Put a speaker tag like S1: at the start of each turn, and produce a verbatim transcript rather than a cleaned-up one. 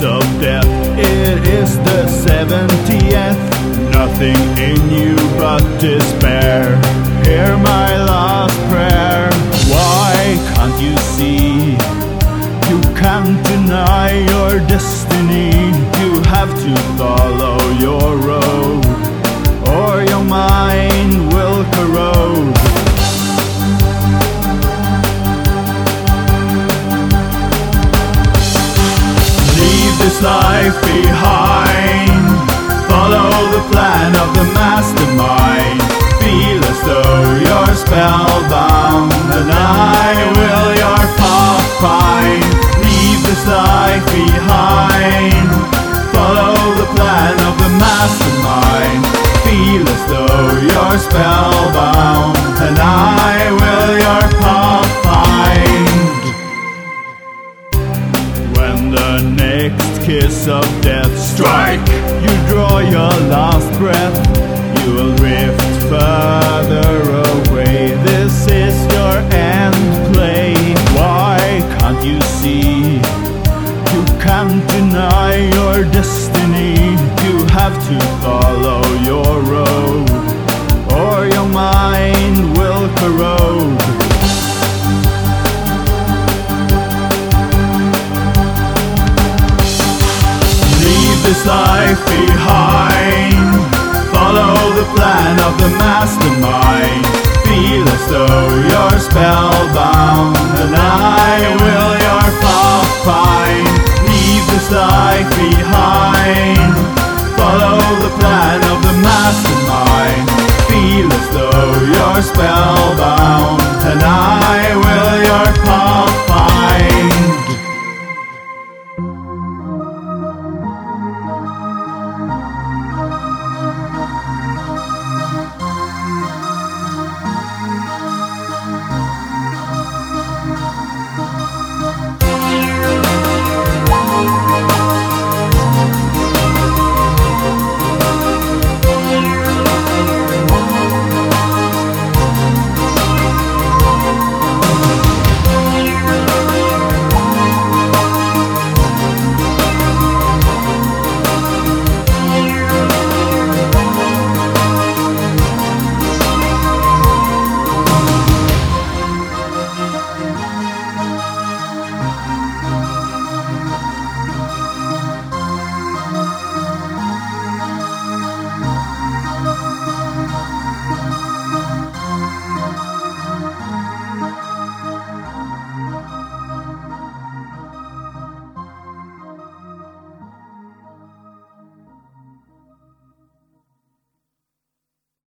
S1: of death. It is the seventieth. Nothing in you but despair. Hear my last prayer. Why can't you see? You can't deny your destiny. You have to follow your road, or your mind will corrode. Leave this life behind. Follow the plan of the mastermind. Feel as though you're spellbound, and I will your path find. Leave this life behind. Follow the plan of the mastermind. Feel as though you're spellbound, and I will your path find. When the next kiss of death strike, you draw your last breath. You will drift further away. This is your end play. Why can't you see? You can't deny your destiny. You have to follow your road, or your mind will corrode. Leave this life behind. Follow the plan of the mastermind. Feel as though you're spellbound, and I will your path find. Leave this life behind. Follow the plan of